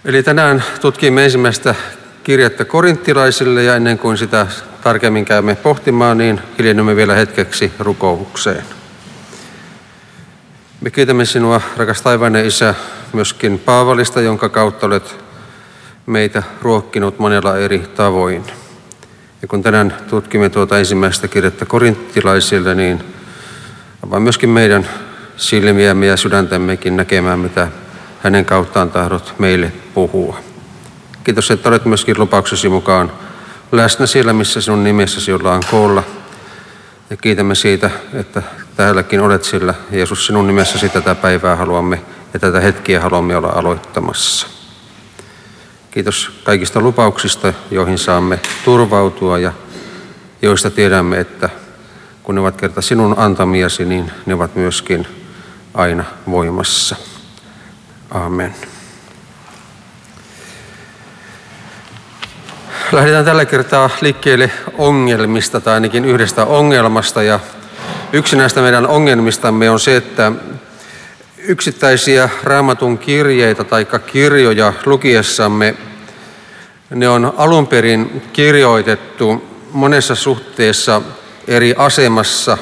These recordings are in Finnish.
Eli tänään tutkimme ensimmäistä kirjettä korinttilaisille ja ennen kuin sitä tarkemmin käymme pohtimaan, niin hiljennymme vielä hetkeksi rukoukseen. Me kiitämme sinua, rakas taivainen Isä, myöskin Paavalista, jonka kautta olet meitä ruokkinut monella eri tavoin. Ja kun tänään tutkimme tuota ensimmäistä kirjettä korinttilaisille, niin avaa myöskin meidän silmiämme ja sydäntämmekin näkemään, mitä hänen kauttaan tahdot meille puhua. Kiitos, että olet myöskin lupauksesi mukaan läsnä siellä, missä sinun nimessäsi ollaan koolla. Ja kiitämme siitä, että täälläkin olet sillä. Jeesus, sinun nimessäsi tätä päivää haluamme ja tätä hetkiä haluamme olla aloittamassa. Kiitos kaikista lupauksista, joihin saamme turvautua ja joista tiedämme, että kun ne ovat kerta sinun antamiasi, niin ne ovat myöskin aina voimassa. Amen. Lähdetään tällä kertaa liikkeelle ongelmista tai ainakin yhdestä ongelmasta. Ja yksi näistä meidän ongelmistamme on se, että yksittäisiä Raamatun kirjeitä tai kirjoja lukiessamme ne on alun perin kirjoitettu monessa suhteessa eri asemassa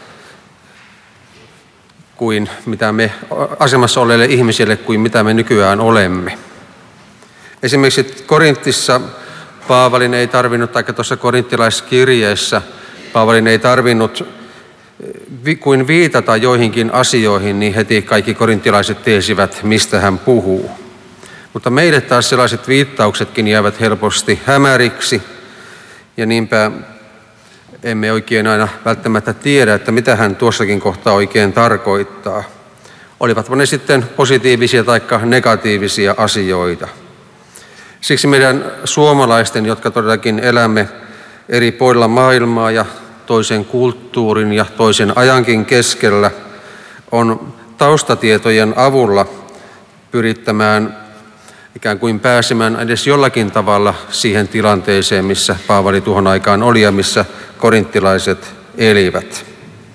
kuin mitä me asemassa olleille ihmisille kuin mitä me nykyään olemme. Esimerkiksi Korintissa Paavalin ei tarvinnut, tai tuossa korinttilaiskirjeessä Paavalin ei tarvinnut kuin viitata joihinkin asioihin, niin heti kaikki korinttilaiset tiesivät, mistä hän puhuu. Mutta meille taas sellaiset viittauksetkin jäävät helposti hämäriksi, ja niinpä emme oikein aina välttämättä tiedä, että mitä hän tuossakin kohtaa oikein tarkoittaa. Olivatpa ne sitten positiivisia tai negatiivisia asioita. Siksi meidän suomalaisten, jotka todellakin elämme eri puolilla maailmaa ja toisen kulttuurin ja toisen ajankin keskellä, on taustatietojen avulla pyrittämään ikään kuin pääsemään edes jollakin tavalla siihen tilanteeseen, missä Paavali tuohon aikaan oli ja missä korinttilaiset elivät.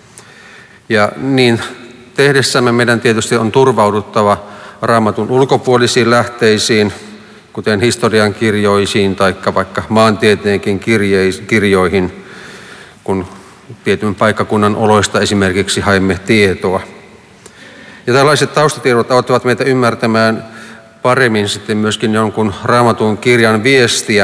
Ja niin tehdessämme meidän tietysti on turvauduttava Raamatun ulkopuolisiin lähteisiin, kuten historian kirjoisiin tai vaikka maantieteenkin kirjoihin, kun tietyn paikkakunnan oloista esimerkiksi haimme tietoa. Ja tällaiset taustatiedot auttavat meitä ymmärtämään paremmin sitten myöskin jonkun Raamatun kirjan viestiä,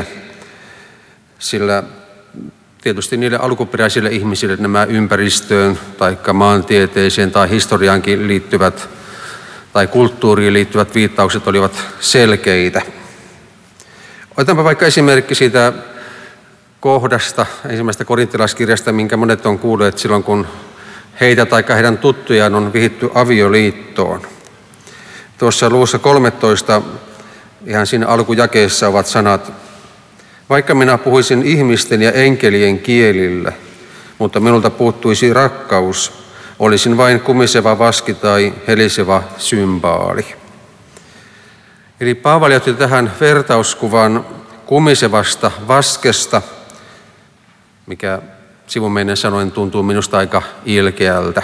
sillä tietysti niille alkuperäisille ihmisille nämä ympäristöön tai maantieteeseen tai historiaankin liittyvät tai kulttuuriin liittyvät viittaukset olivat selkeitä. Otetaanpa vaikka esimerkki siitä kohdasta, ensimmäisestä korinttilaiskirjasta, minkä monet on kuulleet silloin, kun heitä tai heidän tuttujaan on vihitty avioliittoon. Tuossa luvussa 13, ihan siinä alkujakeessa ovat sanat: vaikka minä puhuisin ihmisten ja enkelien kielillä, mutta minulta puuttuisi rakkaus, olisin vain kumiseva vaski tai heliseva symbaali. Eli Paavali otti tähän vertauskuvan kumisevasta vaskesta, mikä sivumennen sanoen tuntuu minusta aika ilkeältä.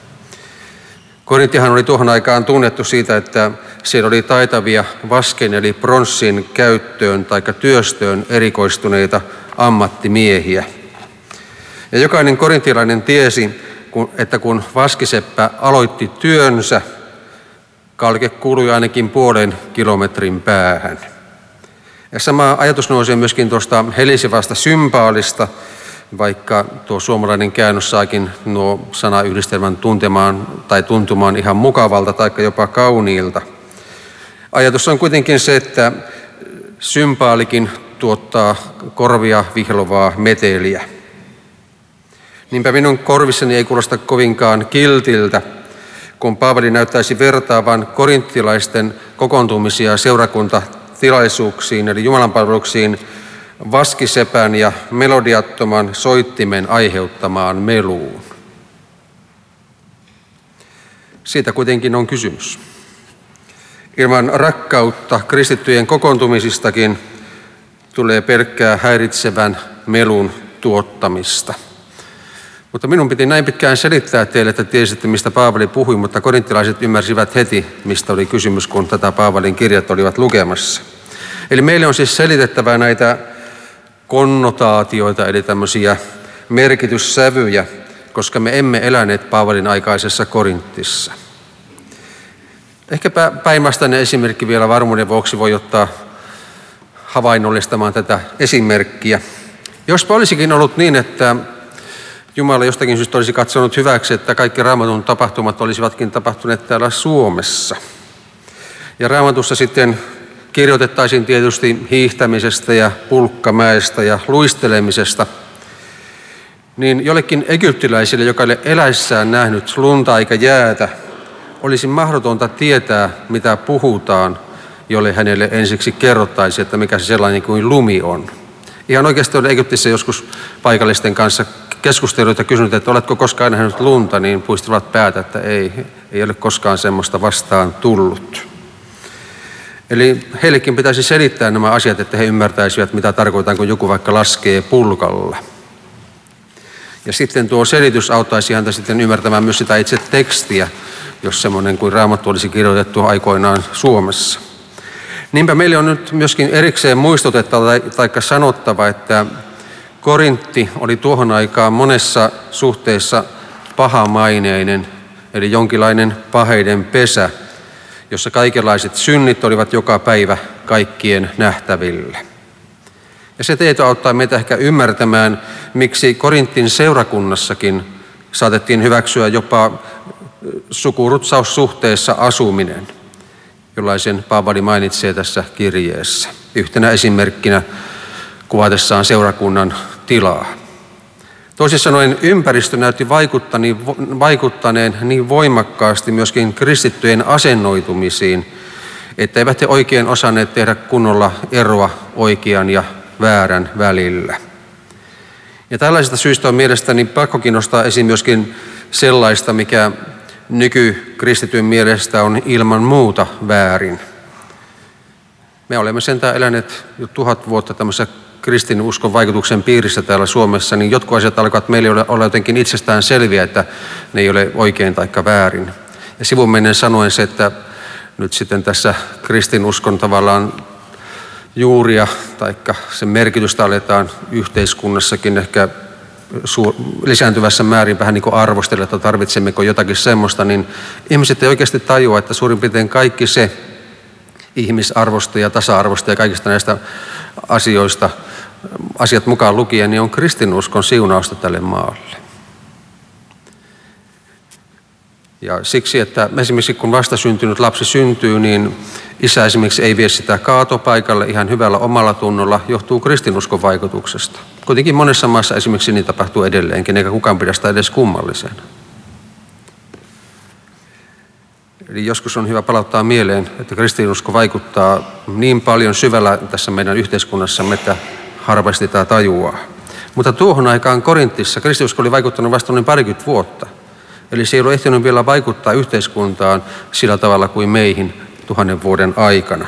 Korinttihan oli tuohon aikaan tunnettu siitä, että siellä oli taitavia vasken eli pronssin käyttöön tai työstöön erikoistuneita ammattimiehiä. Ja jokainen korinttilainen tiesi, että kun vaskiseppä aloitti työnsä, kalke kuului ainakin 0,5 kilometrin päähän. Ja sama ajatus nousee myöskin tuosta helisevästä symbaalista, vaikka tuo suomalainen käännös saakin nuo sanayhdistelmän tuntumaan ihan mukavalta tai jopa kauniilta. Ajatus on kuitenkin se, että symbaalikin tuottaa korvia vihlovaa meteliä. Niinpä minun korvissani ei kuulosta kovinkaan kiltiltä, kun Paavali näyttäisi vertaavan korinttilaisten kokoontumisia seurakuntatilaisuuksiin eli jumalanpalveluksiin vaskisepän ja melodiattoman soittimen aiheuttamaan meluun. Siitä kuitenkin on kysymys. Ilman rakkautta kristittyjen kokoontumisistakin tulee pelkkää häiritsevän melun tuottamista. Mutta minun piti näin pitkään selittää teille, että tiesitte, mistä Paavali puhui, mutta korinttilaiset ymmärsivät heti, mistä oli kysymys, kun tätä Paavalin kirjat olivat lukemassa. Eli meille on siis selitettävä näitä konnotaatioita, eli tämmöisiä merkityssävyjä, koska me emme eläneet Paavalin aikaisessa Korintissa. Ehkäpä päinvastainen esimerkki vielä varmuuden vuoksi voi ottaa havainnollistamaan tätä esimerkkiä. Jospa olisikin ollut niin, että Jumala jostakin syystä olisi katsonut hyväksi, että kaikki Raamatun tapahtumat olisivatkin tapahtuneet täällä Suomessa. Ja Raamatussa sitten kirjoitettaisiin tietysti hiihtämisestä ja pulkkamäestä ja luistelemisesta, niin jollekin egyptiläisille, joka ei eläissään nähnyt lunta eikä jäätä, olisi mahdotonta tietää, mitä puhutaan, jolle hänelle ensiksi kerrottaisiin, että mikä se sellainen kuin lumi on. Ihan oikeasti olen Egyptissä joskus paikallisten kanssa keskustellut ja kysynyt, että oletko koskaan nähnyt lunta, niin puistivat päätä, että ei ole koskaan semmoista vastaan tullut. Eli heillekin pitäisi selittää nämä asiat, että he ymmärtäisivät, mitä tarkoitan, kun joku vaikka laskee pulkalla. Ja sitten tuo selitys auttaisi häntä sitten ymmärtämään myös sitä itse tekstiä, jos semmoinen kuin Raamattu olisi kirjoitettu aikoinaan Suomessa. Niinpä meille on nyt myöskin erikseen muistutettava tai sanottava, että Korintti oli tuohon aikaan monessa suhteessa pahamaineinen, eli jonkinlainen paheiden pesä, jossa kaikenlaiset synnit olivat joka päivä kaikkien nähtävillä. Ja se tieto auttaa meitä ehkä ymmärtämään, miksi Korintin seurakunnassakin saatettiin hyväksyä jopa sukurutsaussuhteessa asuminen, jollaisen Paavali mainitsee tässä kirjeessä, yhtenä esimerkkinä kuvatessaan seurakunnan tilaa. Toisin sanoen ympäristö näytti vaikuttaneen niin voimakkaasti myöskin kristittyjen asennoitumisiin, että eivät he oikein osanneet tehdä kunnolla eroa oikean ja väärän välillä. Ja tällaisesta syystä on mielestäni pakkokin nostaa esiin myöskin sellaista, mikä nykykristityn mielestä on ilman muuta väärin. Me olemme sentään eläneet jo 1000 vuotta tämmöisessä kristinuskon vaikutuksen piirissä täällä Suomessa, niin jotkut asiat alkavat meille olla jotenkin itsestään selviä, että ne ei ole oikein taikka väärin. Ja sivumennen sanoen se, että nyt sitten tässä kristinuskon tavallaan juuria taikka sen merkitystä aletaan yhteiskunnassakin ehkä lisääntyvässä määrin vähän niin kuin arvostella, että tarvitsemmeko jotakin semmoista, niin ihmiset ei oikeasti tajua, että suurin piirtein kaikki se ihmisarvosta ja tasa-arvosta ja kaikista näistä asioista, asiat mukaan lukien, niin on kristinuskon siunausta tälle maalle. Ja siksi, että esimerkiksi kun vastasyntynyt lapsi syntyy, niin isä esimerkiksi ei vie sitä kaatopaikalle ihan hyvällä omalla tunnolla, johtuu kristinuskon vaikutuksesta. Kuitenkin monessa maassa esimerkiksi niin tapahtuu edelleenkin, eikä kukaan pidä sitä edes kummallisena. Eli joskus on hyvä palauttaa mieleen, että kristinusko vaikuttaa niin paljon syvällä tässä meidän yhteiskunnassamme, että harvasti tämä tajuaa. Mutta tuohon aikaan Korintissa kristinusko oli vaikuttanut vasta noin 20 vuotta. Eli se ei ole ehtinyt vielä vaikuttaa yhteiskuntaan sillä tavalla kuin meihin 1000 vuoden aikana.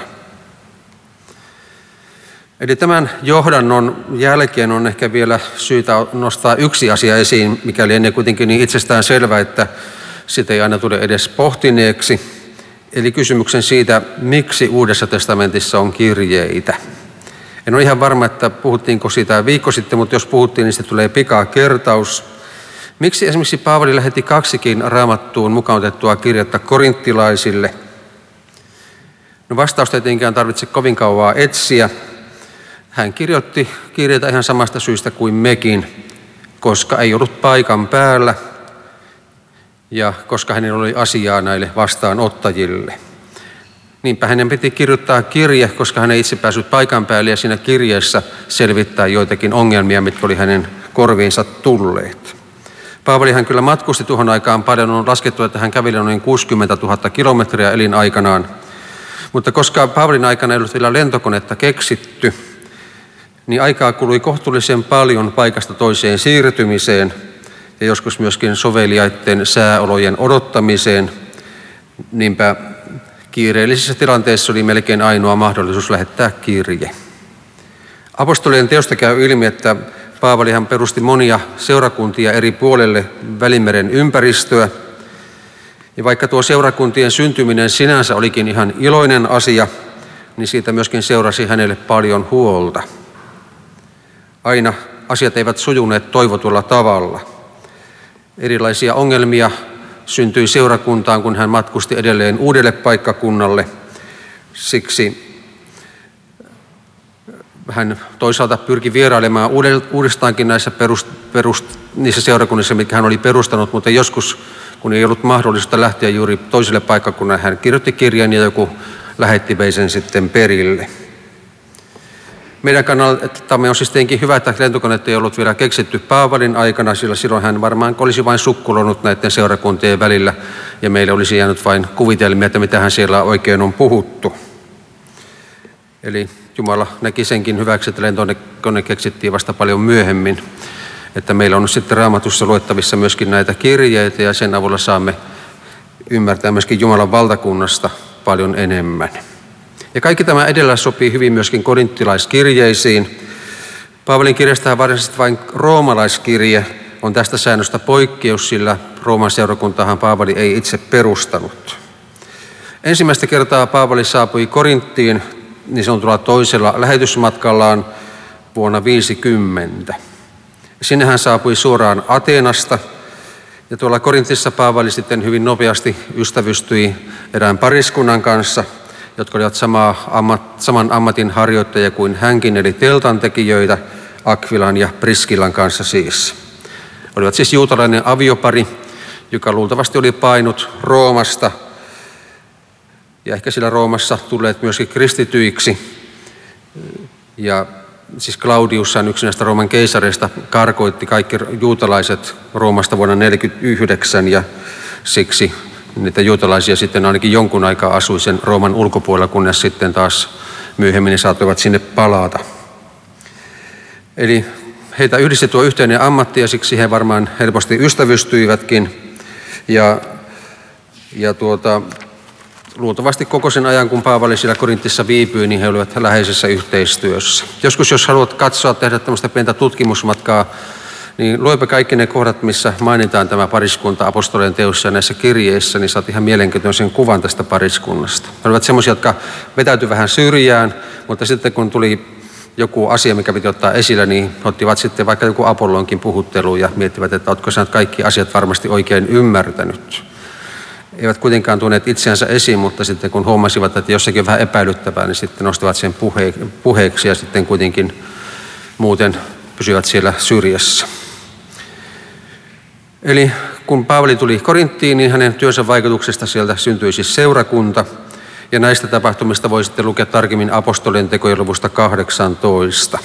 Eli tämän johdannon jälkeen on ehkä vielä syytä nostaa yksi asia esiin, mikäli ennen kuitenkin niin itsestään selvä, että sitä ei aina tule edes pohtineeksi. Eli kysymyksen siitä, miksi Uudessa testamentissa on kirjeitä. En ole ihan varma, että puhuttiinko siitä viikko sitten, mutta jos puhuttiin, niin se tulee pikakertaus. Miksi esimerkiksi Paavali lähetti 2 Raamattuun mukaan otettua kirjettä korinttilaisille? No vastausta ei tietenkään tarvitse kovin kauaa etsiä. Hän kirjoitti kirjeitä ihan samasta syystä kuin mekin, koska ei ollut paikan päällä ja koska hänellä oli asiaa näille vastaanottajille. Niinpä hänen piti kirjoittaa kirje, koska hän ei itse päässyt paikan päälle ja siinä kirjeessä selvittää joitakin ongelmia, mitkä oli hänen korviinsa tulleet. Paavalihan kyllä matkusti tuohon aikaan paljon, on laskettu, että hän käveli noin 60 000 kilometriä elinaikanaan. Mutta koska Paavalin aikana ei ollut vielä lentokonetta keksitty, niin aikaa kului kohtuullisen paljon paikasta toiseen siirtymiseen ja joskus myöskin soveliaiden sääolojen odottamiseen. Niinpä kiireellisissä tilanteissa oli melkein ainoa mahdollisuus lähettää kirje. Apostolien teosta käy ilmi, että Paavalihan perusti monia seurakuntia eri puolelle Välimeren ympäristöä. Ja vaikka tuo seurakuntien syntyminen sinänsä olikin ihan iloinen asia, niin siitä myöskin seurasi hänelle paljon huolta. Aina asiat eivät sujuneet toivotulla tavalla. Erilaisia ongelmia syntyi seurakuntaan, kun hän matkusti edelleen uudelle paikkakunnalle. Siksi hän toisaalta pyrki vierailemaan uudestaankin niissä seurakunnissa, mitkä hän oli perustanut, mutta joskus, kun ei ollut mahdollista lähteä juuri toiselle paikkakunnalle, hän kirjoitti kirjan ja joku lähetti vei sen sitten perille. Meidän kannaltamme on siis tietenkin hyvä, että lentokoneet ei ollut vielä keksitty Paavalin aikana, sillä silloin hän varmaan olisi vain sukkulonut näiden seurakuntien välillä ja meille olisi jäänyt vain kuvitelmia, että mitä hän siellä oikein on puhuttu. Eli Jumala näki senkin hyväksi, että lentokone keksittiin vasta paljon myöhemmin, että meillä on nyt sitten Raamatussa luettavissa myöskin näitä kirjeitä ja sen avulla saamme ymmärtää myöskin Jumalan valtakunnasta paljon enemmän. Ja kaikki tämä edellä sopii hyvin myöskin korinttilaiskirjeisiin. Paavalin kirjasta varsinaisesti vain roomalaiskirje on tästä säännöstä poikkeus, sillä Rooman seurakuntahan Paavali ei itse perustanut. Ensimmäistä kertaa Paavali saapui Korinttiin niin sanotulla toisella lähetysmatkallaan vuonna 50. Sinne hän saapui suoraan Ateenasta ja tuolla Korintissa Paavali sitten hyvin nopeasti ystävystyi erään pariskunnan kanssa, jotka olivat saman ammatin harjoittajia kuin hänkin, eli teltantekijöitä, Akvilan ja Priskillan kanssa siis. Olivat siis juutalainen aviopari, joka luultavasti oli painut Roomasta, ja ehkä siellä Roomassa tulleet myöskin kristityiksi. Ja siis Claudiushan yksi näistä Rooman keisareista karkoitti kaikki juutalaiset Roomasta vuonna 1949, ja siksi niitä juutalaisia sitten ainakin jonkun aikaa asui sen Rooman ulkopuolella, kunnes sitten taas myöhemmin ne saattoivat sinne palata. Eli heitä yhdisti tuo yhteinen ammatti ja siksi he varmaan helposti ystävystyivätkin. Luultavasti koko sen ajan, kun Paavali siellä Korintissa viipyi, niin he olivat läheisessä yhteistyössä. Joskus, jos haluat tehdä tämmöistä pientä tutkimusmatkaa, niin luepa kaikki ne kohdat, missä mainitaan tämä pariskunta apostolien teossa ja näissä kirjeissä, niin saat ihan mielenkiintoisen kuvan tästä pariskunnasta. He olivat semmoisia, jotka vetäytyi vähän syrjään, mutta sitten kun tuli joku asia, mikä piti ottaa esillä, niin ottivat sitten vaikka joku Apollonkin puhutteluun ja miettivät, että oletko sinä kaikki asiat varmasti oikein ymmärtänyt. Eivät kuitenkaan tuoneet itseänsä esiin, mutta sitten kun huomasivat, että jossakin on vähän epäilyttävää, niin sitten nostivat sen puheeksi ja sitten kuitenkin muuten pysyvät siellä syrjässä. Eli kun Paavali tuli Korinttiin, niin hänen työnsä vaikutuksesta sieltä syntyi siis seurakunta. Ja näistä tapahtumista voi sitten lukea tarkemmin apostolien tekojen luvusta 18.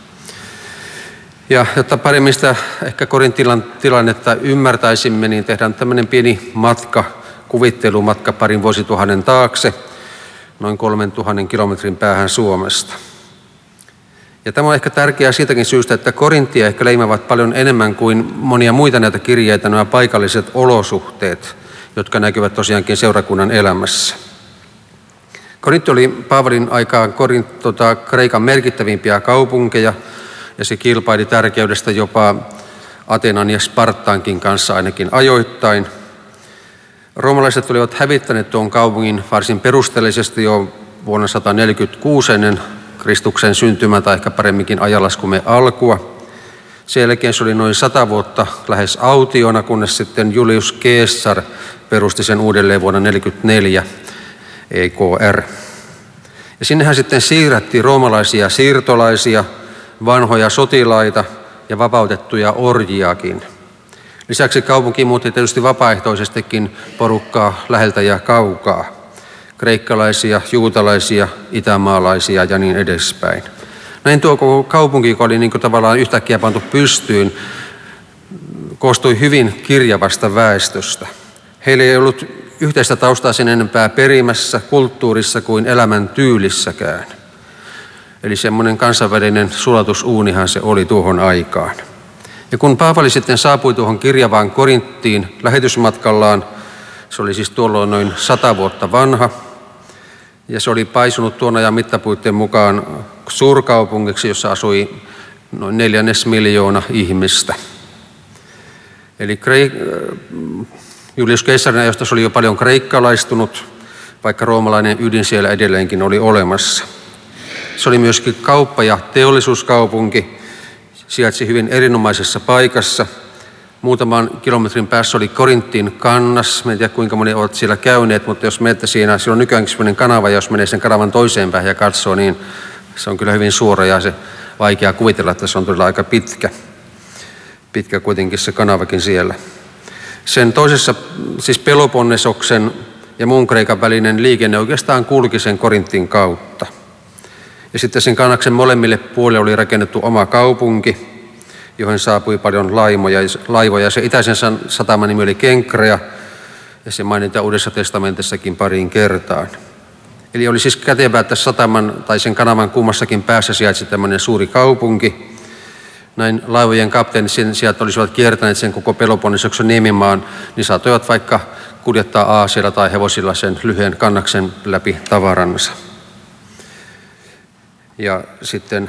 Ja jotta paremmin sitä ehkä Korintin tilannetta ymmärtäisimme, niin tehdään tämmöinen pieni kuvittelumatka parin vuosituhannen taakse, noin 3000 kilometrin päähän Suomesta. Ja tämä on ehkä tärkeää siitäkin syystä, että Korinttia ehkä leimaavat paljon enemmän kuin monia muita näitä kirjeitä, nämä paikalliset olosuhteet, jotka näkyvät tosiaankin seurakunnan elämässä. Korintti oli Paavalin aikaan Kreikan merkittävimpiä kaupunkeja, ja se kilpaili tärkeydestä jopa Atenan ja Spartankin kanssa ainakin ajoittain. Roomalaiset olivat hävittäneet tuon kaupungin varsin perusteellisesti jo vuonna 146 ennen Kristuksen syntymää tai ehkä paremminkin ajanlaskumme alkua. Sen jälkeen se oli noin 100 vuotta lähes autiona, kunnes sitten Julius Caesar perusti sen uudelleen vuonna 1944 EKR. Ja sinnehän sitten siirrettiin roomalaisia siirtolaisia, vanhoja sotilaita ja vapautettuja orjiakin. Lisäksi kaupunki muutti tietysti vapaaehtoisestikin porukkaa läheltä ja kaukaa. Kreikkalaisia, juutalaisia, itämaalaisia ja niin edespäin. Näin tuo koko kaupunki, joka oli niin kuin tavallaan yhtäkkiä pantu pystyyn, koostui hyvin kirjavasta väestöstä. Heillä ei ollut yhteistä taustaa sen enempää perimässä, kulttuurissa kuin elämäntyylissäkään. Eli semmoinen kansainvälinen sulatusuunihan se oli tuohon aikaan. Ja kun Paavali sitten saapui tuohon kirjavaan Korinttiin lähetysmatkallaan, se oli siis tuolloin noin 100 vuotta vanha, ja se oli paisunut tuon ajan mittapuitteen mukaan suurkaupungiksi, jossa asui noin 400 000 ihmistä. Eli Julius Caesarin ajoista se oli jo paljon kreikkalaistunut, vaikka roomalainen ydin siellä edelleenkin oli olemassa. Se oli myöskin kauppa- ja teollisuuskaupunki, sijaitsi hyvin erinomaisessa paikassa. Muutaman kilometrin päässä oli Korintin kannas. En tiedä, kuinka moni olet siellä käyneet, mutta jos menette siinä on nykyäänkin sellainen kanava, jos menee sen kanavan toiseen päähän ja katsoo, niin se on kyllä hyvin suora ja se vaikea kuvitella, että se on todella aika pitkä. Pitkä kuitenkin se kanavakin siellä. Sen toisessa, siis Peloponnesoksen ja muun Kreikan välinen liikenne oikeastaan kulki sen Korintin kautta. Ja sitten sen kannaksen molemmille puolille oli rakennettu oma kaupunki, johon saapui paljon laivoja. Se itäisen sataman nimi oli Kenkrea, ja se mainitaan Uudessa testamentissakin pariin kertaan. Eli oli siis kätevää, että sataman tai sen kanavan kummassakin päässä sijaitsi tämmöinen suuri kaupunki. Näin laivojen kapteenit sen sieltä olisivat kiertäneet sen koko Peloponneksen niemimaan, niin saatoivat vaikka kuljettaa aaseilla tai hevosilla sen lyhyen kannaksen läpi tavaransa. Ja sitten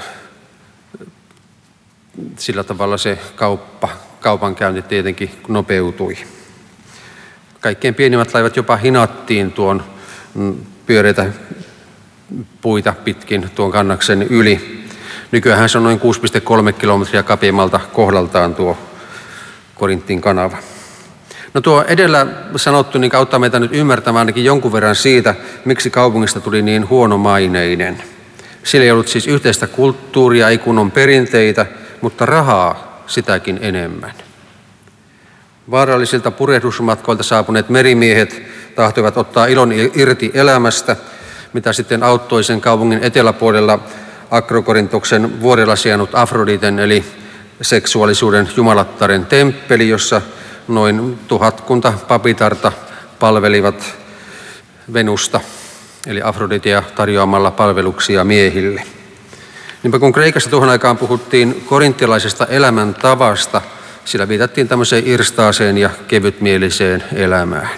sillä tavalla se kaupankäynti tietenkin nopeutui. Kaikkein pienimmät laivat jopa hinattiin tuon pyöreitä puita pitkin tuon kannaksen yli. Nykyään se on noin 6,3 kilometriä kapeammalta kohdaltaan tuo Korintin kanava. No tuo edellä sanottu niin auttaa meitä nyt ymmärtämään ainakin jonkun verran siitä, miksi kaupungista tuli niin huonomaineinen. Sillä ei ollut siis yhteistä kulttuuria, ei kunnon perinteitä, mutta rahaa sitäkin enemmän. Vaarallisilta purehdusmatkoilta saapuneet merimiehet tahtoivat ottaa ilon irti elämästä, mitä sitten auttoi sen kaupungin eteläpuolella Akrokorintoksen vuorella sijainnut Afroditen eli seksuaalisuuden jumalattaren temppeli, jossa noin 1000 papitarta palvelivat Venusta, eli Afroditea tarjoamalla palveluksia miehille. Niinpä kun Kreikassa tuohon aikaan puhuttiin korinttilaisesta elämäntavasta, sillä viitattiin tämmöiseen irstaaseen ja kevytmieliseen elämään.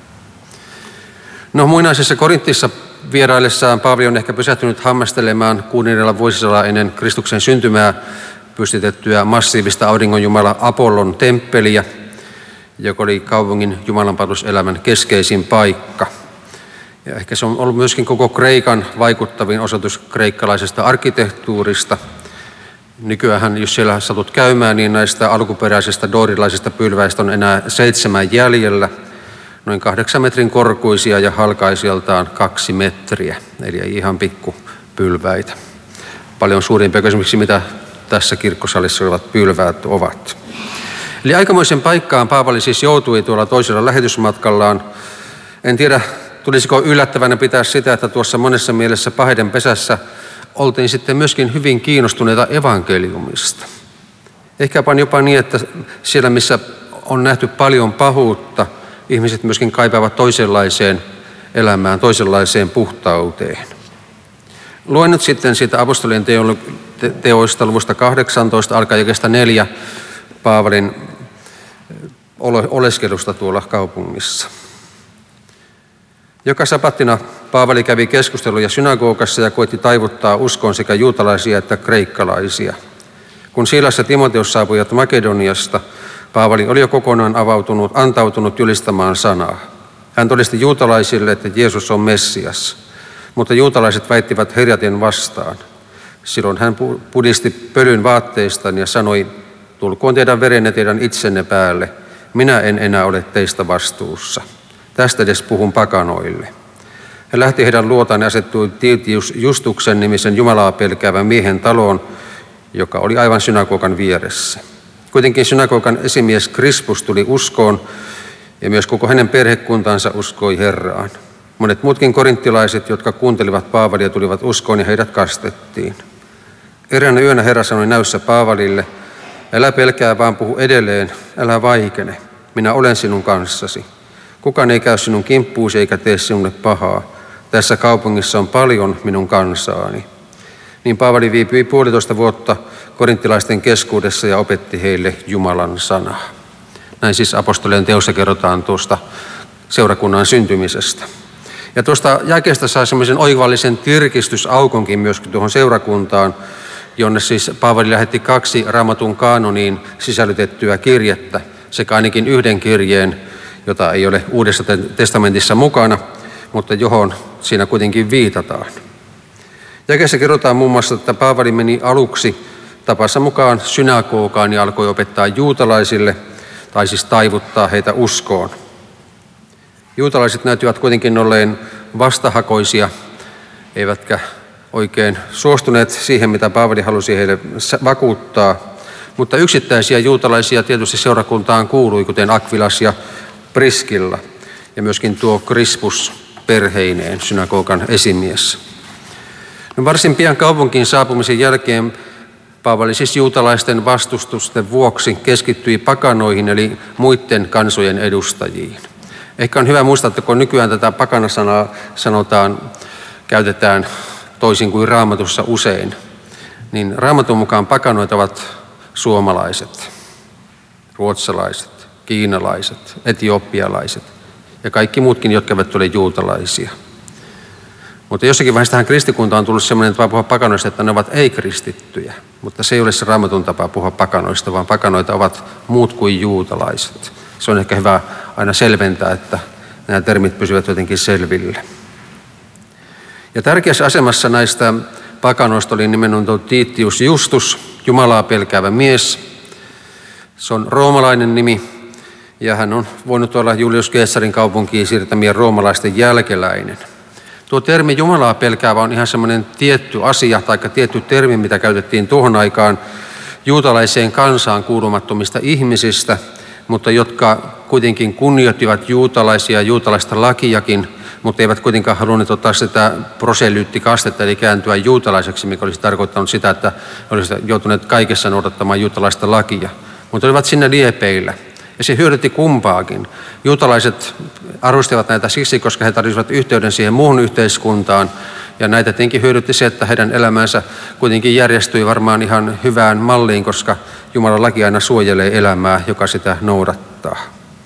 No muinaisessa Korintissa vieraillessaan Paavali on ehkä pysähtynyt hammastelemaan 6. vuosisadalla ennen Kristuksen syntymää pystytettyä massiivista auringonjumala Apollon temppeliä, joka oli kaupungin jumalanpalveluselämän keskeisin paikka. Ja ehkä se on ollut myöskin koko Kreikan vaikuttavin osoitus kreikkalaisesta arkkitehtuurista. Nykyään, jos siellä satut käymään, niin näistä alkuperäisistä doorilaisista pylväistä on enää 7 jäljellä, noin 8 metrin korkuisia ja halkaisijaltaan 2 metriä, eli ei ihan pikkupylväitä. Paljon suurimpia kuin esimerkiksi mitä tässä kirkkosalissa olevat pylväät ovat. Eli aikamoisen paikkaan Paavali siis joutui tuolla toisella lähetysmatkallaan. En tiedä, tulisiko yllättävänä pitää sitä, että tuossa monessa mielessä paheiden pesässä oltiin sitten myöskin hyvin kiinnostuneita evankeliumista. Ehkäpä jopa niin, että siellä missä on nähty paljon pahuutta, ihmiset myöskin kaipaavat toisenlaiseen elämään, toisenlaiseen puhtauteen. Luen nyt sitten siitä apostolien teoista luvusta 18 alkaa jakeesta 4 Paavalin oleskelusta tuolla kaupungissa. Joka sapattina Paavali kävi keskusteluja synagogassa ja koitti taivuttaa uskoon sekä juutalaisia että kreikkalaisia. Kun Siilas ja Timoteus saapuivat Makedoniasta, Paavali oli jo kokonaan antautunut julistamaan sanaa. Hän todisti juutalaisille, että Jeesus on Messias, mutta juutalaiset väittivät herjaten vastaan. Silloin hän pudisti pölyn vaatteistaan ja sanoi, tulkoon teidän verenne teidän itsenne päälle, minä en enää ole teistä vastuussa. Tästä edes puhun pakanoille. Hän lähti heidän luotaan ja asettui Titius Justuksen nimisen Jumalaa pelkäävän miehen taloon, joka oli aivan synagogan vieressä. Kuitenkin synagogan esimies Krispus tuli uskoon ja myös koko hänen perhekuntansa uskoi Herraan. Monet muutkin korinttilaiset, jotka kuuntelivat Paavalia, tulivat uskoon ja heidät kastettiin. Eräänä yönä Herra sanoi näyssä Paavalille, älä pelkää, vaan puhu edelleen, älä vaikene, minä olen sinun kanssasi. Kukaan ei käy sinun kimppuusi eikä tee sinulle pahaa. Tässä kaupungissa on paljon minun kansaani. Niin Paavali viipyi 1,5 vuotta korinttilaisten keskuudessa ja opetti heille Jumalan sanaa. Näin siis apostolien teossa kerrotaan tuosta seurakunnan syntymisestä. Ja tuosta jakeesta saa semmoisen oivallisen tirkistysaukonkin myöskin tuohon seurakuntaan, jonne siis Paavali lähetti 2 Raamatun kaanoniin sisällytettyä kirjettä, sekä ainakin 1 kirjeen, jota ei ole Uudessa testamentissa mukana, mutta johon siinä kuitenkin viitataan. Jakeessa kerrotaan muun muassa, että Paavali meni aluksi tapansa mukaan synagogaan ja alkoi opettaa juutalaisille, tai siis taivuttaa heitä uskoon. Juutalaiset näyttivät kuitenkin olleen vastahakoisia, eivätkä oikein suostuneet siihen, mitä Paavali halusi heille vakuuttaa. Mutta yksittäisiä juutalaisia tietysti seurakuntaan kuului, kuten Akvilas ja Priskilla, ja myöskin tuo Krispus perheineen, synagogan esimies. No varsin pian kaupunkiin saapumisen jälkeen Paavali siis juutalaisten vastustusten vuoksi keskittyi pakanoihin, eli muiden kansojen edustajiin. Ehkä on hyvä muistaa, että kun nykyään tätä pakana-sanaa käytetään toisin kuin Raamatussa usein, niin Raamatun mukaan pakanoita ovat suomalaiset, ruotsalaiset, kiinalaiset, etiopialaiset ja kaikki muutkin, jotka eivät ole juutalaisia. Mutta jossakin vaiheessa tähän kristikuntaan on tullut sellainen tapa puhua pakanoista, että ne ovat ei-kristittyjä. Mutta se ei ole se Raamatun tapa puhua pakanoista, vaan pakanoita ovat muut kuin juutalaiset. Se on ehkä hyvä aina selventää, että nämä termit pysyvät jotenkin selvillä. Ja tärkeässä asemassa näistä pakanoista oli nimenomaan Titius Justus, Jumalaa pelkäävä mies. Se on roomalainen nimi ja hän on voinut olla Julius Caesarin kaupunkiin siirtämien roomalaisten jälkeläinen. Tuo termi Jumalaa pelkäävä on ihan semmoinen tietty asia tai tietty termi, mitä käytettiin tuohon aikaan juutalaiseen kansaan kuulumattomista ihmisistä, mutta jotka kuitenkin kunnioittivat juutalaisia ja juutalaista lakiakin, mutta eivät kuitenkaan halunneet ottaa sitä proselyyttikastetta, eli kääntyä juutalaiseksi, mikä olisi tarkoittanut sitä, että olisivat joutuneet kaikessa noudattamaan juutalaista lakia. Mutta olivat siinä liepeillä. Ja se hyödytti kumpaakin. Juutalaiset arvostivat näitä siksi, koska he tarvitsivat yhteyden siihen muuhun yhteiskuntaan. Ja näitä tietenkin hyödytti se, että heidän elämänsä kuitenkin järjestyi varmaan ihan hyvään malliin, koska Jumalan laki aina suojelee elämää, joka sitä noudattaa.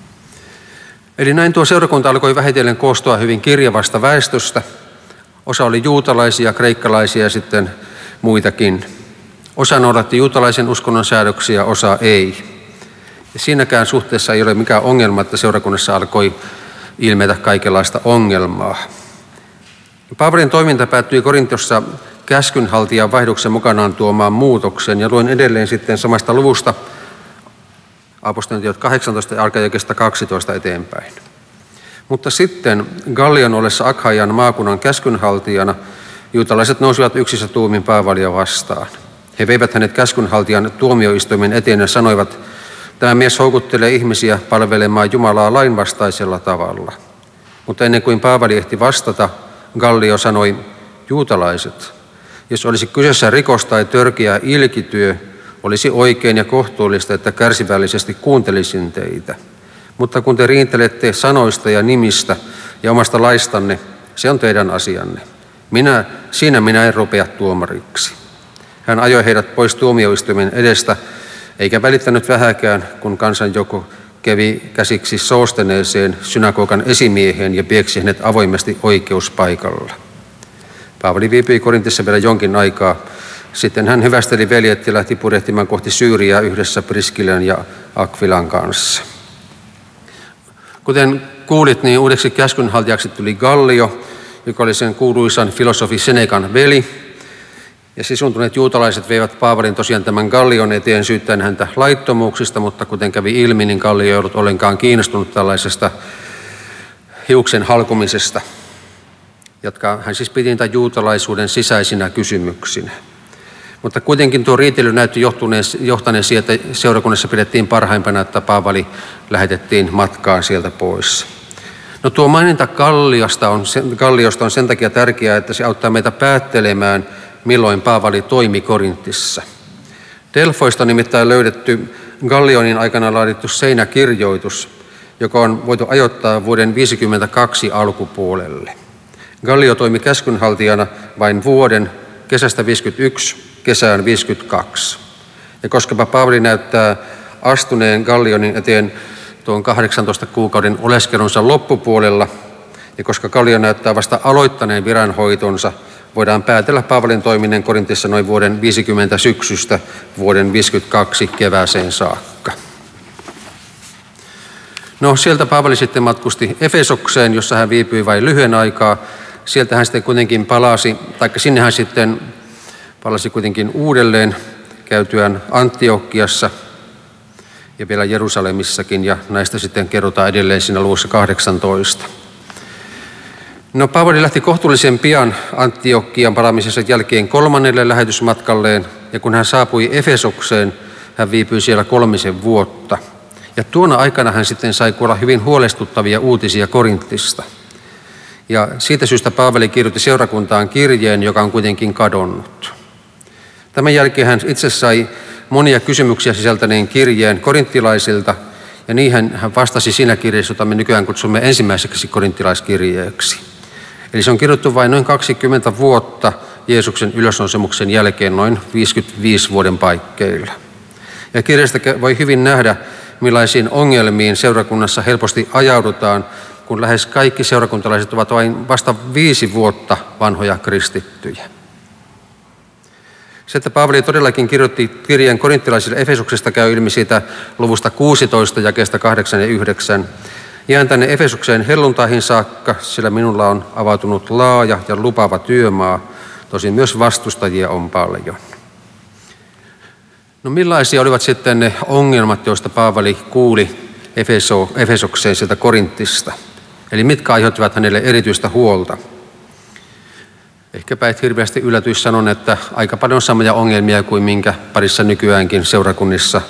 Eli näin tuo seurakunta alkoi vähitellen koostua hyvin kirjavasta väestöstä. Osa oli juutalaisia, kreikkalaisia ja sitten muitakin. Osa noudatti juutalaisen uskonnon säädöksiä, osa ei. Ja siinäkään suhteessa ei ole mikään ongelma, että seurakunnassa alkoi ilmetä kaikenlaista ongelmaa. Paavalin toiminta päättyi Korintossa käskynhaltijan vaihdoksen mukanaan tuomaan muutoksen, ja luen edelleen sitten samasta luvusta apostoliteot 18 ja alkajakeesta 12 eteenpäin. Mutta sitten Gallion ollessa Akhaian maakunnan käskynhaltijana juutalaiset nousivat yksissä tuumin Paavalia vastaan. He veivät hänet käskynhaltijan tuomioistuimen eteen ja sanoivat, tämä mies houkuttelee ihmisiä palvelemaan Jumalaa lainvastaisella tavalla. Mutta ennen kuin Paavali ehti vastata, Gallio sanoi, juutalaiset, jos olisi kyseessä rikos tai törkeä ilkityö, olisi oikein ja kohtuullista, että kärsivällisesti kuuntelisin teitä. Mutta kun te riintelette sanoista ja nimistä ja omasta laistanne, se on teidän asianne. Minä en rupea tuomariksi. Hän ajoi heidät pois tuomioistuimen edestä, eikä välittänyt vähäkään, kun kansan joku kävi käsiksi Soosteneeseen synagogan esimieheen ja pieksi hänet avoimesti oikeuspaikalla. Paavali viipyi Korintissa vielä jonkin aikaa. Sitten hän hyvästeli veljet ja lähti purjehtimaan kohti Syyriaa yhdessä Priskilän ja Akvilan kanssa. Kuten kuulit, niin uudeksi käskynhaltijaksi tuli Gallio, joka oli sen kuuluisan filosofi Senecan veli. Ja sisuntuneet juutalaiset veivät Paavalin tosiaan tämän Gallion eteen syyttäen häntä laittomuuksista, mutta kuten kävi ilmi, niin Gallio ei ollut ollenkaan kiinnostunut tällaisesta hiuksen halkumisesta, jotka hän siis piti niitä juutalaisuuden sisäisinä kysymyksinä. Mutta kuitenkin tuo riitely näytti johtaneen siihen, että seurakunnassa pidettiin parhaimpana, että Paavali lähetettiin matkaan sieltä pois. No tuo maininta Galliosta on sen takia tärkeää, että se auttaa meitä päättelemään, milloin Paavali toimi Korintissa. Delfoista on nimittäin löydetty Gallionin aikana laadittu seinäkirjoitus, joka on voitu ajoittaa vuoden 52 alkupuolelle. Gallio toimi käskynhaltijana vain vuoden kesästä 51 kesään 52. Ja koska Paavali näyttää astuneen Gallionin eteen tuon 18 kuukauden oleskelunsa loppupuolella, ja koska Gallio näyttää vasta aloittaneen viranhoitonsa, voidaan päätellä Paavalin toiminen Korintissa noin vuoden 50 syksystä vuoden 52 kevääseen saakka. No sieltä Paavali sitten matkusti Efesokseen, jossa hän viipyi vain lyhyen aikaa. Sieltä hän sitten kuitenkin sinne hän sitten palasi kuitenkin uudelleen käytyään Antiokiassa ja vielä Jerusalemissakin, ja näistä sitten kerrotaan edelleen siinä luvussa 18. No Paavali lähti kohtuullisen pian Antiokian palaamisensa jälkeen 3. lähetysmatkalleen, ja kun hän saapui Efesokseen, hän viipyi siellä 3 vuotta. Ja tuona aikana hän sitten sai kuulla hyvin huolestuttavia uutisia Korintista. Ja siitä syystä Paavali kirjoitti seurakuntaan kirjeen, joka on kuitenkin kadonnut. Tämän jälkeen hän itse sai monia kysymyksiä sisältäneen kirjeen korinttilaisilta, ja niihin hän vastasi siinä kirjassa, jota me nykyään kutsumme ensimmäiseksi korinttilaiskirjeeksi. Eli se on kirjoitettu vain noin 20 vuotta Jeesuksen ylösnousemuksen jälkeen, noin 55 vuoden paikkeilla. Ja kirjasta voi hyvin nähdä, millaisiin ongelmiin seurakunnassa helposti ajaudutaan, kun lähes kaikki seurakuntalaiset ovat vain vasta 5 vuotta vanhoja kristittyjä. Se, että Paavali todellakin kirjoitti kirjeen korinttilaisille Efesoksesta, käy ilmi siitä luvusta 16 jakeesta 8 ja 9. Jään tänne Efesokseen helluntaihin saakka, sillä minulla on avautunut laaja ja lupaava työmaa, tosin myös vastustajia on paljon. No millaisia olivat sitten ne ongelmat, joista Paavali kuuli Efesokseen sieltä Korintista? Eli mitkä aiheuttivat hänelle erityistä huolta? Ehkäpä et hirveästi yllätyisi sanon, että aika paljon samoja ongelmia kuin minkä parissa nykyäänkin seurakunnissa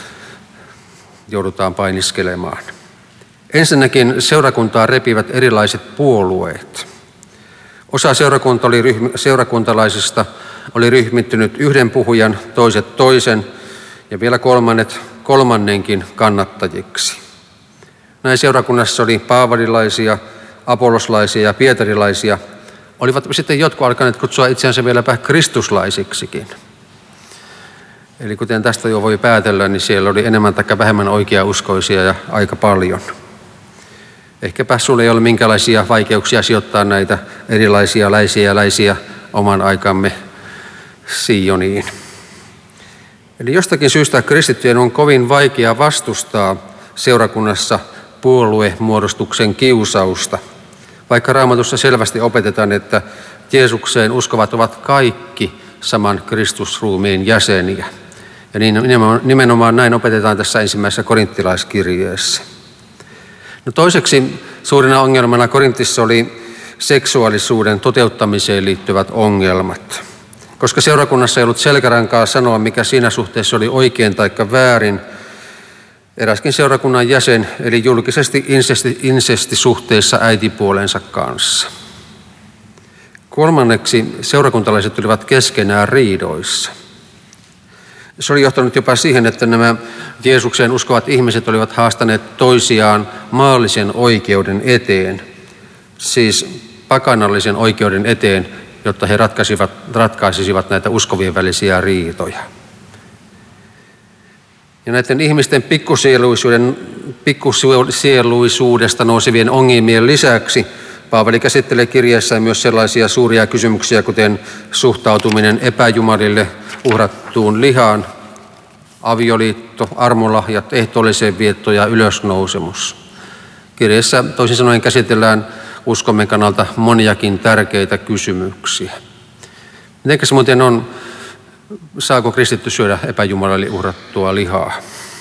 joudutaan painiskelemaan. Ensinnäkin seurakuntaa repivät erilaiset puolueet. Osa seurakuntalaisista oli ryhmittynyt yhden puhujan, toiset toisen ja vielä kolmannenkin kannattajiksi. Näin seurakunnassa oli paavalilaisia, apolloslaisia ja pietarilaisia. Olivat sitten jotkut alkaneet kutsua itseänsä vieläpä kristuslaisiksikin. Eli kuten tästä jo voi päätellä, niin siellä oli enemmän tai vähemmän oikeauskoisia ja aika paljon. Ehkäpä sulla ei ole minkälaisia vaikeuksia sijoittaa näitä erilaisia läisiä oman aikamme Sioniin. Eli jostakin syystä kristittyjen on kovin vaikea vastustaa seurakunnassa puoluemuodostuksen kiusausta, vaikka Raamatussa selvästi opetetaan, että Jeesukseen uskovat ovat kaikki saman Kristusruumiin jäseniä. Ja nimenomaan näin opetetaan tässä ensimmäisessä korinttilaiskirjeessä. No toiseksi suurena ongelmana Korintissa oli seksuaalisuuden toteuttamiseen liittyvät ongelmat. Koska seurakunnassa ei ollut selkärankaa sanoa, mikä siinä suhteessa oli oikein tai väärin, eräskin seurakunnan jäsen eli julkisesti insestisuhteessa äitipuolensa kanssa. Kolmanneksi seurakuntalaiset olivat keskenään riidoissa. Se oli johtanut jopa siihen, että nämä Jeesukseen uskovat ihmiset olivat haastaneet toisiaan maallisen oikeuden eteen, siis pakanallisen oikeuden eteen, jotta he ratkaisisivat näitä uskovien välisiä riitoja. Ja näiden ihmisten pikkusieluisuudesta nousevien ongelmien lisäksi Paavali käsittelee kirjeessään myös sellaisia suuria kysymyksiä, kuten suhtautuminen epäjumalille, uhrattuun lihaan, avioliitto, armolahjat, ehtoolliseen vietto ja ylösnousemus. Kirjeessä toisin sanoen käsitellään uskomme kannalta moniakin tärkeitä kysymyksiä. Mitenkäs muuten on, saako kristitty syödä epäjumalalle uhrattua lihaa?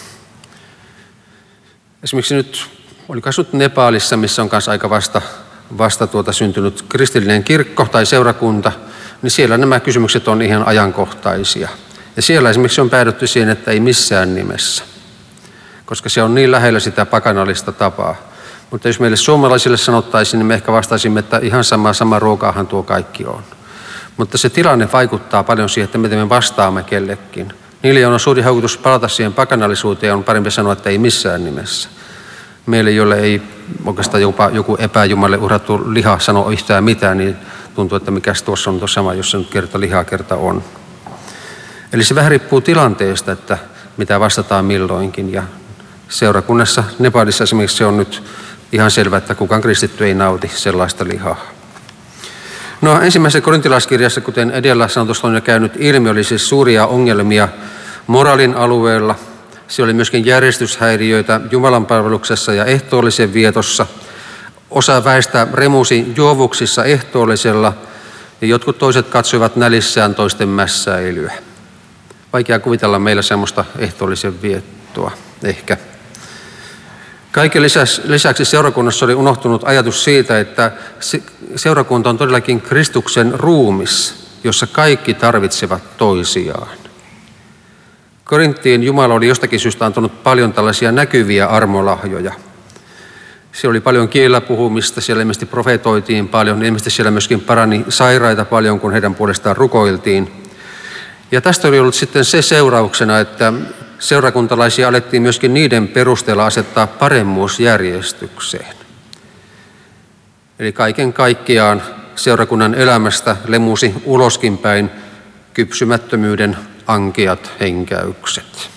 Esimerkiksi oliko nyt Nepalissa, missä on kanssa aika vasta syntynyt kristillinen kirkko tai seurakunta, niin siellä nämä kysymykset on ihan ajankohtaisia. Ja siellä esimerkiksi on päädytty siihen, että ei missään nimessä, koska se on niin lähellä sitä pakanallista tapaa. Mutta jos meille suomalaisille sanottaisiin, niin me ehkä vastaisimme, että ihan sama ruokaahan tuo kaikki on. Mutta se tilanne vaikuttaa paljon siihen, että miten me vastaamme kellekin. Niille, joilla on suuri houkutus palata siihen pakanallisuuteen, on parempi sanoa, että ei missään nimessä. Meille, joille ei oikeastaan joku epäjumalle uhrattu liha sano yhtään mitään, niin tuntuu, että mikäs tuossa on sama, jos se nyt kerta lihaa kerta on. Eli se vähän riippuu tilanteesta, että mitä vastataan milloinkin. Ja seurakunnassa Nepalissa esimerkiksi se on nyt ihan selvä, että kukaan kristitty ei nauti sellaista lihaa. No ensimmäisessä korinttilaiskirjassa, kuten edellä sanotusta on jo käynyt ilmi, oli siis suuria ongelmia moraalin alueella. Siellä oli myöskin järjestyshäiriöitä Jumalan palveluksessa ja ehtoollisen vietossa. Osa väestä remusi juovuksissa ehtoollisella ja jotkut toiset katsoivat nälissään toisten mässäilyä. Vaikea kuvitella meillä semmoista ehtoollisen viettoa ehkä. Kaiken lisäksi seurakunnassa oli unohtunut ajatus siitä, että seurakunta on todellakin Kristuksen ruumis, jossa kaikki tarvitsevat toisiaan. Korinttiin Jumala oli jostakin syystä antanut paljon tällaisia näkyviä armolahjoja. Siellä oli paljon kielellä puhumista, siellä ilmeisesti profetoitiin paljon, ilmeisesti siellä myöskin parani sairaita paljon, kun heidän puolestaan rukoiltiin. Ja tästä oli ollut sitten se seurauksena, että seurakuntalaisia alettiin myöskin niiden perusteella asettaa paremmuusjärjestykseen. Eli kaiken kaikkiaan seurakunnan elämästä lemusi uloskin päin kypsymättömyyden ankeat henkäykset.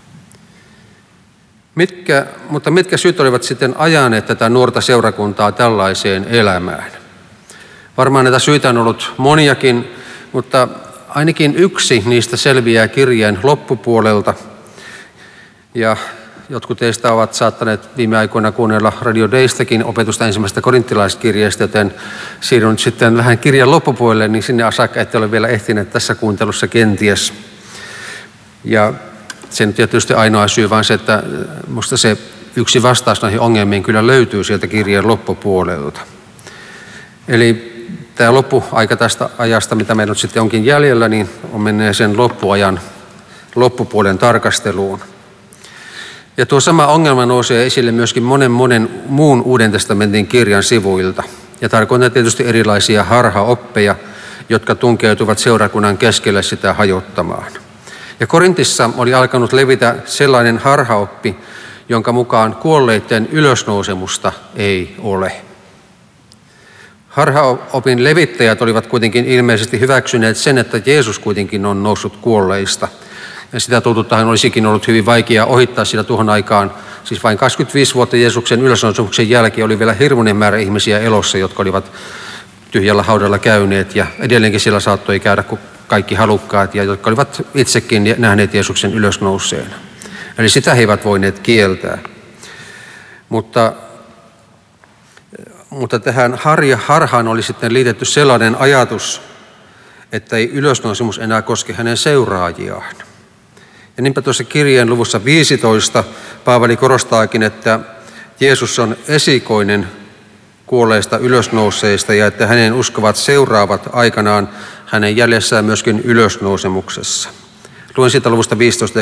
Mitkä syyt olivat sitten ajaneet tätä nuorta seurakuntaa tällaiseen elämään? Varmaan näitä syitä on ollut moniakin, mutta ainakin yksi niistä selviää kirjeen loppupuolelta. Ja jotkut teistä ovat saattaneet viime aikoina kuunnella Radio Daystäkin opetusta ensimmäisestä korinttilaiskirjeestä, joten siirryn nyt sitten vähän kirjan loppupuolelle, niin sinne saakka ette ole vielä ehtineet tässä kuuntelussa kenties. Ja se nyt tietysti ainoa syy, vaan se, että minusta se yksi vastaus näihin ongelmiin kyllä löytyy sieltä kirjeen loppupuolelta. Eli tämä loppuaika tästä ajasta, mitä meillä nyt sitten onkin jäljellä, niin on menee sen loppuajan loppupuolen tarkasteluun. Ja tuo sama ongelma nousee esille myöskin monen muun Uuden testamentin kirjan sivuilta. Ja tarkoitan tietysti erilaisia harhaoppeja, jotka tunkeutuvat seurakunnan keskelle sitä hajottamaan. Ja Korintissa oli alkanut levitä sellainen harhaoppi, jonka mukaan kuolleiden ylösnousemusta ei ole. Harhaopin levittäjät olivat kuitenkin ilmeisesti hyväksyneet sen, että Jeesus kuitenkin on noussut kuolleista. Ja sitä totuuttahan olisikin ollut hyvin vaikea ohittaa, sillä tuohon aikaan, siis vain 25 vuotta Jeesuksen ylösnousemuksen jälkeen, oli vielä hirmuinen määrä ihmisiä elossa, jotka olivat tyhjällä haudalla käyneet, ja edelleenkin siellä saattoi käydä kaikki halukkaat, ja jotka olivat itsekin nähneet Jeesuksen ylösnouseen. Eli sitä he eivät voineet kieltää. Mutta tähän harhaan oli sitten liitetty sellainen ajatus, että ei ylösnousemus enää koske hänen seuraajiaan. Ja niinpä tuossa kirjeen luvussa 15 Paavali korostaakin, että Jeesus on esikoinen kuolleista ylösnouseista ja että hänen uskovat seuraavat aikanaan hänen jäljessään myöskin ylösnousemuksessa. Luen siitä luvusta 15 ja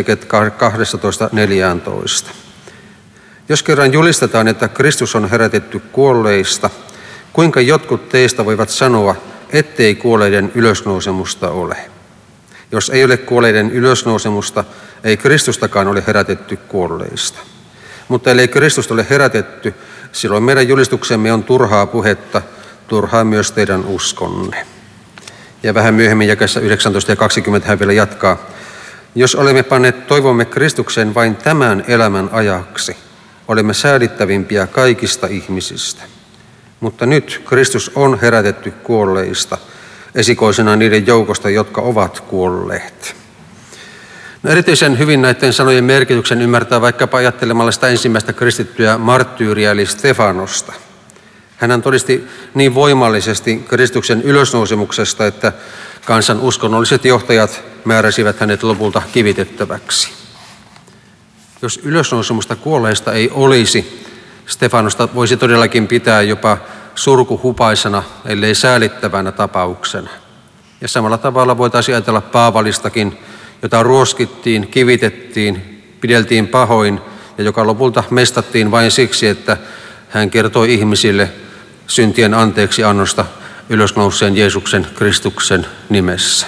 12:14. Jos kerran julistetaan, että Kristus on herätetty kuolleista, kuinka jotkut teistä voivat sanoa, ettei kuolleiden ylösnousemusta ole? Jos ei ole kuolleiden ylösnousemusta, ei Kristustakaan ole herätetty kuolleista. Mutta ellei Kristusta ole herätetty, silloin meidän julistuksemme on turhaa puhetta, turhaa myös teidän uskonne. Ja vähän myöhemmin jakeessa 19 ja 20 hän vielä jatkaa. Jos olemme panneet toivomme Kristukseen vain tämän elämän ajaksi, olemme säädittävimpiä kaikista ihmisistä. Mutta nyt Kristus on herätetty kuolleista, esikoisena niiden joukosta, jotka ovat kuolleet. No, erityisen hyvin näiden sanojen merkityksen ymmärtää vaikkapa ajattelemalla sitä ensimmäistä kristittyä marttyyriä eli Stefanosta. Hän todisti niin voimallisesti Kristuksen ylösnousemuksesta, että kansan uskonnolliset johtajat määräsivät hänet lopulta kivitettäväksi. Jos ylösnousemusta kuolleista ei olisi, Stefanosta voisi todellakin pitää jopa surkuhupaisena, ellei säälittävänä tapauksena. Ja samalla tavalla voitaisiin ajatella Paavalistakin, jota ruoskittiin, kivitettiin, pideltiin pahoin ja joka lopulta mestattiin vain siksi, että hän kertoi ihmisille syntien anteeksi annosta ylösnouseen Jeesuksen Kristuksen nimessä.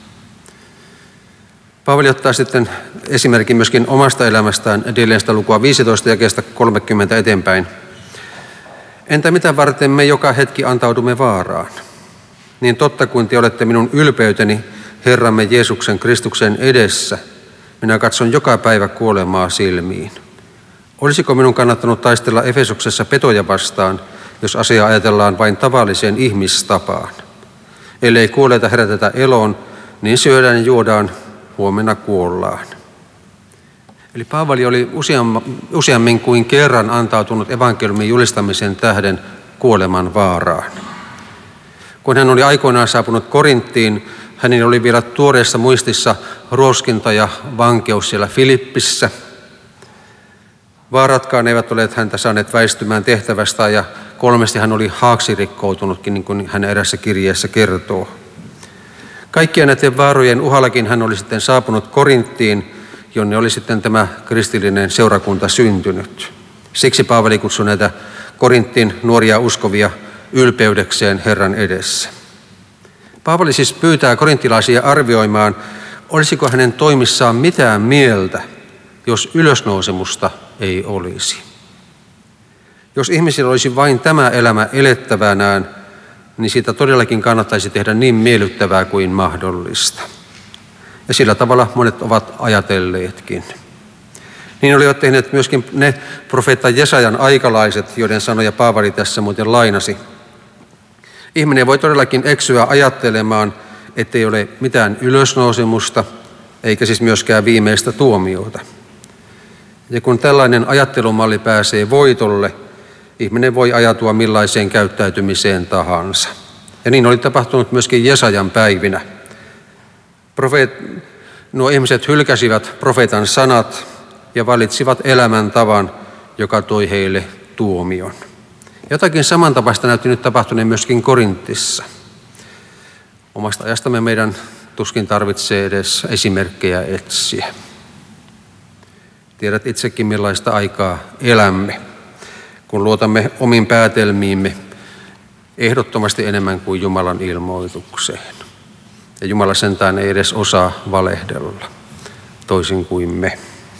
Paavali ottaa sitten esimerkin myöskin omasta elämästään edelleen sitä lukua 15 jakeesta 30 eteenpäin. Entä mitä varten me joka hetki antaudumme vaaraan? Niin totta kuin te olette minun ylpeyteni Herramme Jeesuksen Kristuksen edessä, minä katson joka päivä kuolemaa silmiin. Olisiko minun kannattanut taistella Efesuksessa petoja vastaan, jos asiaa ajatellaan vain tavalliseen ihmistapaan? Ellei kuolleita herätetä eloon, niin syödään ja juodaan, huomenna kuollaan. Eli Paavali oli useammin kuin kerran antautunut evankeliumin julistamisen tähden kuoleman vaaraan. Kun hän oli aikoinaan saapunut Korinttiin, hänellä oli vielä tuoreessa muistissa ruoskinta ja vankeus siellä Filippissä. Vaaratkaan eivät ole häntä saaneet väistymään tehtävästä ja 3 hän oli haaksirikkoutunutkin, niin kuin hän erässä kirjeessä kertoo. Kaikkien näiden vaarojen uhallakin hän oli sitten saapunut Korinttiin, jonne oli sitten tämä kristillinen seurakunta syntynyt. Siksi Paavali kutsui näitä Korintin nuoria uskovia ylpeydekseen Herran edessä. Paavali siis pyytää korinttilaisia arvioimaan, olisiko hänen toimissaan mitään mieltä, jos ylösnousemusta ei olisi. Jos ihmisillä olisi vain tämä elämä elettävänään, niin siitä todellakin kannattaisi tehdä niin miellyttävää kuin mahdollista. Ja sillä tavalla monet ovat ajatelleetkin. Niin olivat tehneet myöskin ne profeetta Jesajan aikalaiset, joiden sanoja Paavali tässä muuten lainasi. Ihminen voi todellakin eksyä ajattelemaan, ettei ole mitään ylösnousemusta, eikä siis myöskään viimeistä tuomiota. Ja kun tällainen ajattelumalli pääsee voitolle, ihminen voi ajatua millaiseen käyttäytymiseen tahansa. Ja niin oli tapahtunut myöskin Jesajan päivinä. Nuo ihmiset hylkäsivät profeetan sanat ja valitsivat elämäntavan, joka toi heille tuomion. Jotakin samantapaista näytti nyt tapahtuneen myöskin Korintissa. Omasta ajastamme meidän tuskin tarvitsee edes esimerkkejä etsiä. Tiedät itsekin, millaista aikaa elämme, kun luotamme omiin päätelmiimme ehdottomasti enemmän kuin Jumalan ilmoitukseen. Ja Jumala sentään ei edes osaa valehdella, toisin kuin me.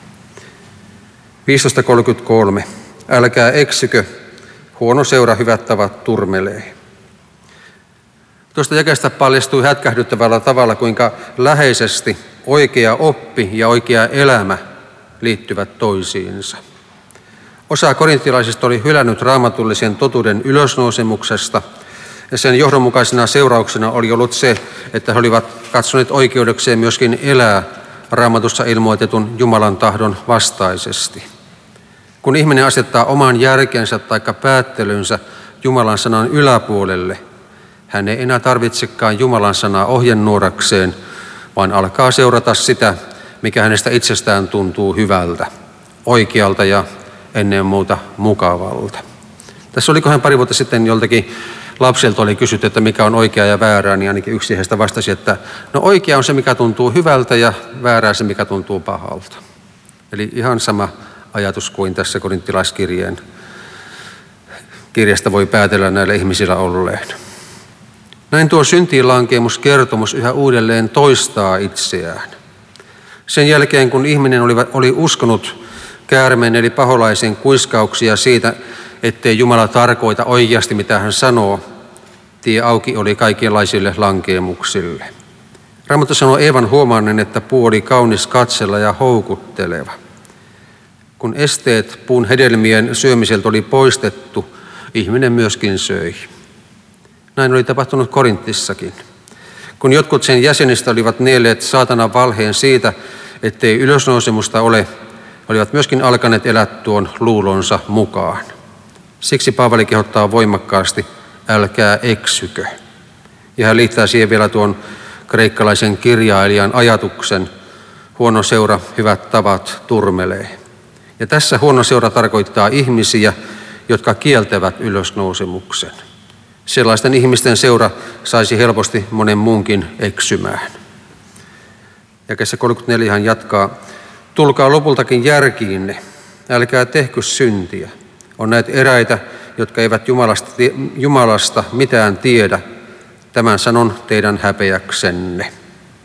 15.33. Älkää eksykö, huono seura hyvät tavat turmelee. Tuosta jakeesta paljastui hätkähdyttävällä tavalla, kuinka läheisesti oikea oppi ja oikea elämä liittyvät toisiinsa. Osa korinttilaisista oli hylännyt raamatullisen totuuden ylösnousemuksesta, ja sen johdonmukaisena seurauksena oli ollut se, että he olivat katsoneet oikeudekseen myöskin elää Raamatussa ilmoitetun Jumalan tahdon vastaisesti. Kun ihminen asettaa oman järkensä tai päättelynsä Jumalan sanan yläpuolelle, hän ei enää tarvitsekaan Jumalan sanaa ohjenuorakseen, vaan alkaa seurata sitä, mikä hänestä itsestään tuntuu hyvältä, oikealta ja ennen muuta mukavalta. Tässä olikohan pari vuotta sitten joltakin lapselta oli kysytty, että mikä on oikea ja väärää, niin ainakin yksi heistä vastasi, että no oikea on se, mikä tuntuu hyvältä ja väärää se, mikä tuntuu pahalta. Eli ihan sama ajatus kuin tässä korinttilaiskirjeen kirjasta voi päätellä näillä ihmisillä olleen. Näin tuo syntiinlankeemuskertomus yhä uudelleen toistaa itseään. Sen jälkeen, kun ihminen oli uskonut käärmeen eli paholaisen kuiskauksia siitä, ettei Jumala tarkoita oikeasti mitä hän sanoo, tie auki oli kaikenlaisille lankeemuksille. Raamattu sanoo Eevan huomaannen, että puu oli kaunis katsella ja houkutteleva. Kun esteet puun hedelmien syömiseltä oli poistettu, ihminen myöskin söi. Näin oli tapahtunut Korintissakin. Kun jotkut sen jäsenistä olivat nielleet saatanan valheen siitä, ettei ylösnousemusta ole, olivat myöskin alkaneet elää tuon luulonsa mukaan. Siksi Paavali kehottaa voimakkaasti, älkää eksykö. Ja hän liittää siihen vielä tuon kreikkalaisen kirjailijan ajatuksen, huono seura, hyvät tavat turmelee. Ja tässä huono seura tarkoittaa ihmisiä, jotka kieltävät ylösnousemuksen. Sellaisten ihmisten seura saisi helposti monen muunkin eksymään. Jakeessa 34 hän jatkaa, tulkaa lopultakin järkiinne, älkää tehkö syntiä. On näitä eräitä, jotka eivät Jumalasta mitään tiedä. Tämän sanon teidän häpeäksenne.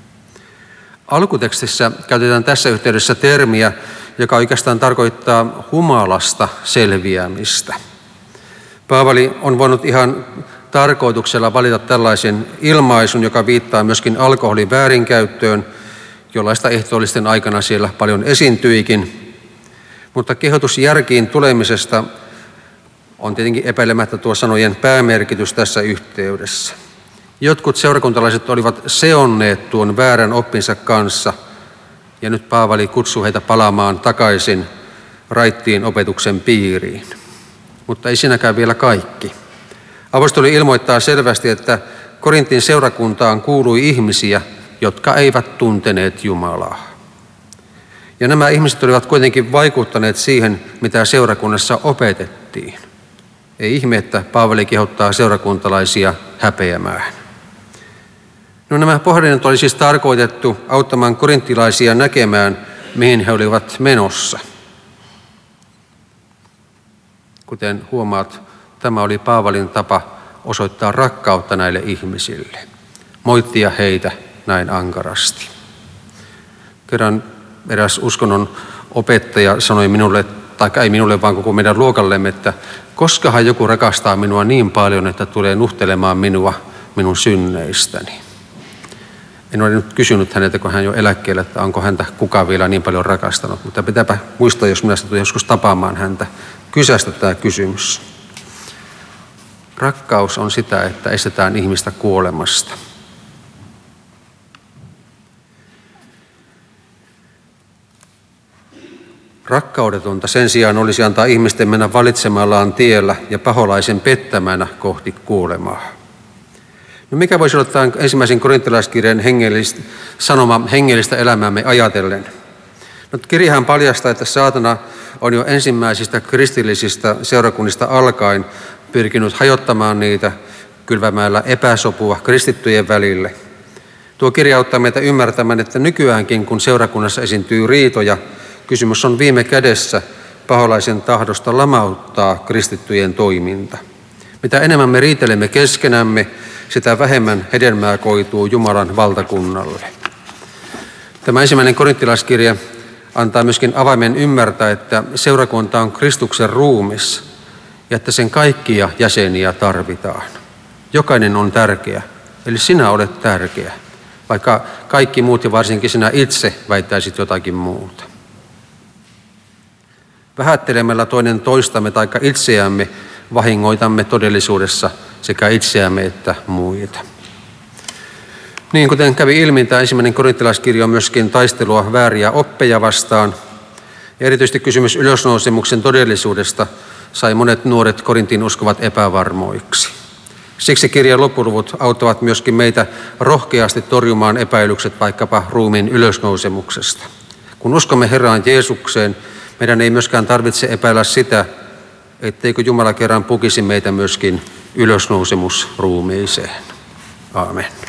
Alkutekstissä käytetään tässä yhteydessä termiä, joka oikeastaan tarkoittaa humalasta selviämistä. Paavali on voinut ihan tarkoituksella valita tällaisen ilmaisun, joka viittaa myöskin alkoholin väärinkäyttöön, jollaista ehtoollisten aikana siellä paljon esiintyikin. Mutta kehotus järkiin tulemisesta on tietenkin epäilemättä tuo sanojen päämerkitys tässä yhteydessä. Jotkut seurakuntalaiset olivat seonneet tuon väärän oppinsa kanssa Ja nyt Paavali kutsuu heitä palaamaan takaisin raittiin opetuksen piiriin. Mutta ei siinäkään vielä kaikki. Apostoli ilmoittaa selvästi, että Korintin seurakuntaan kuului ihmisiä, jotka eivät tunteneet Jumalaa. Ja nämä ihmiset olivat kuitenkin vaikuttaneet siihen, mitä seurakunnassa opetettiin. Ei ihme, että Paavali kehottaa seurakuntalaisia häpeämään. No, nämä pohdinnat oli siis tarkoitettu auttamaan korinttilaisia näkemään, mihin he olivat menossa. Kuten huomaat, tämä oli Paavalin tapa osoittaa rakkautta näille ihmisille, moittia heitä näin ankarasti. Kerran eräs uskonnon opettaja sanoi minulle, tai ei minulle, vaan koko meidän luokallemme, että koskahan joku rakastaa minua niin paljon, että tulee nuhtelemaan minua minun synneistäni. En ole nyt kysynyt häneltä, kun hän jo eläkkeellä, että onko häntä kukaan vielä niin paljon rakastanut, mutta pitääpä muistaa, jos minä satun joskus tapaamaan häntä, kysästä tämä kysymys. Rakkaus on sitä, että estetään ihmistä kuolemasta. Rakkaudetonta sen sijaan olisi antaa ihmisten mennä valitsemallaan tiellä ja paholaisen pettämänä kohti kuolemaa. No, mikä voisi olla tämän ensimmäisen korinttilaiskirjan sanoma hengellistä elämäämme ajatellen? No, kirjahan paljastaa, että saatana on jo ensimmäisistä kristillisistä seurakunnista alkaen pyrkinyt hajottamaan niitä kylvämällä epäsopua kristittyjen välille. Tuo kirja auttaa meitä ymmärtämään, että nykyäänkin kun seurakunnassa esiintyy riitoja, kysymys on viime kädessä paholaisen tahdosta lamauttaa kristittyjen toiminta. Mitä enemmän me riitelemme keskenämme, sitä vähemmän hedelmää koituu Jumalan valtakunnalle. Tämä ensimmäinen korinttilaiskirja antaa myöskin avaimen ymmärtää, että seurakunta on Kristuksen ruumis ja että sen kaikkia jäseniä tarvitaan. Jokainen on tärkeä, eli sinä olet tärkeä, vaikka kaikki muut ja varsinkin sinä itse väittäisit jotakin muuta. Vähättelemällä toinen toistamme tai itseämme vahingoitamme todellisuudessa sekä itseämme että muita. Niin kuten kävi ilmi, tämä ensimmäinen korinttilaiskirja on myöskin taistelua vääriä oppeja vastaan. Ja erityisesti kysymys ylösnousemuksen todellisuudesta sai monet nuoret Korintin uskovat epävarmoiksi. Siksi kirjan loppuluvut auttavat myöskin meitä rohkeasti torjumaan epäilykset vaikkapa ruumiin ylösnousemuksesta. Kun uskomme Herraan Jeesukseen, meidän ei myöskään tarvitse epäillä sitä, etteikö Jumala kerran pukisi meitä myöskin ylösnousemusruumiiseen. Aamen.